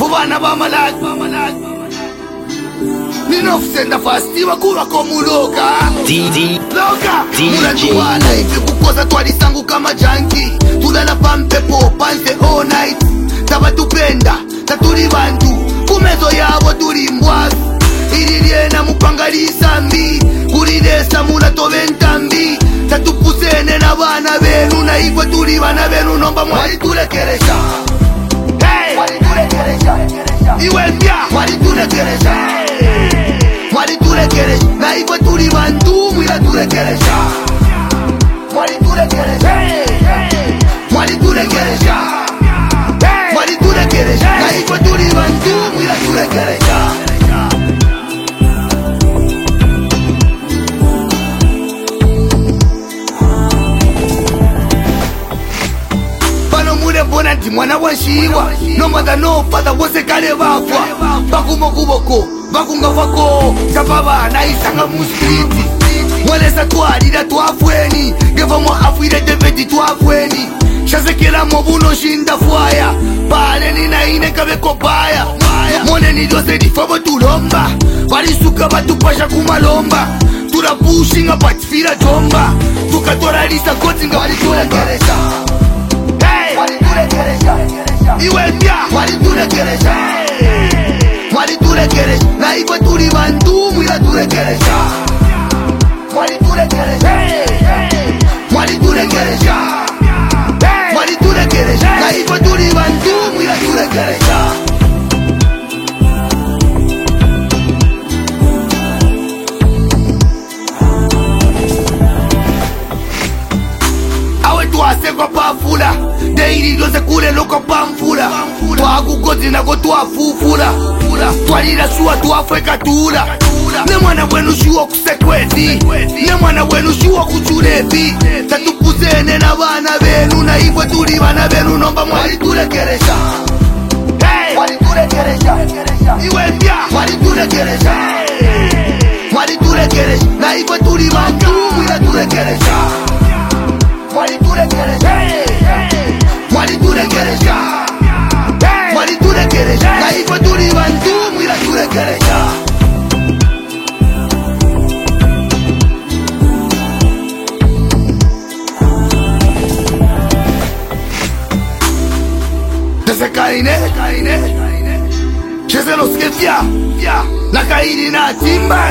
Ubana bamalaki Ninofusenda fasti wakuwa komuloka Loka Munatuwala ife kukosa twalisangu kama janki Tulala pampepo panse all night Taba tupenda tatuli bantu Kumezo yabo tuli mbwazi Ililiena mupangalisa mbi Kulidesa mula toventa mbi Tatupusene na bana benu Na ifwe tuli bana benu Nomba mwali tulekeresha Mwali tulekeresha Iwe mbya Mwali tulekeresha Mwali tulekeresha Na ifwe tuli bantu Mwila tulekeresha Mwali tulekeresha Mwali tulekeresha Mwali tulekeresha Na ifwe tuli bantu Mwila tulekeresha Bona ndi mwana washiwa No mother no father wose kale bafwa Bakumo kuboko bakunga wako Sababa na isanga mu street Mwelesa tuarida tuafweni Gevo mo afuire debeti tuafweni Shazekela mobuno shinda fuaya Pale ni na ine kabeko baya Mone ni dose di fabo tulomba Balisuka batupasha kumalomba Turapushinga patifira jomba Tukatoralisa koti nga walitura geresha Mwali tulekeresha Iwe mbya Mwali tulekeresha Mwali tulekeresha Na ifwe tuli bantu Mwila tulekeresha Mwali tulekeresha Mwali tulekeresha Mwali tulekeresha Na ifwe tuli bantu Mwila tulekeresha Tuasekwa pafula Deiri dose kule loko pamfula Tuakukozi nako tuafufula Twalira shua tuafweka tula Ne mwana wenu shua kusekwezi Ne mwana wenu shua kuchulevi Tatupuzene na bana benu Na ifwe tuli bana benu Nomba mwali tulekeresha Mwali tulekeresha Iwe mbya Mwali tulekeresha Mwali tulekeresha Na ifwe tuli bantu Mwila tulekeresha Mwali tulekeresha Mwali tulekeresha Mwali tulekeresha Na ifwe tuli bantu Mwila tulekeresha Dese kaine Chese los que fia La kaini na timba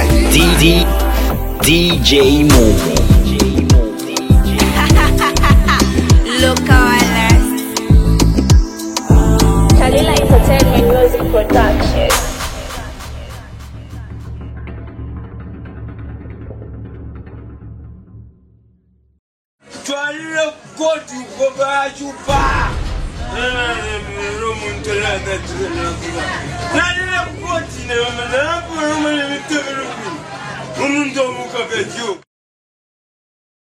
DJ Momo Look how I last. Shalila Entertainment Music Production. Shalila Koti Koba Chupa. Shalila Koti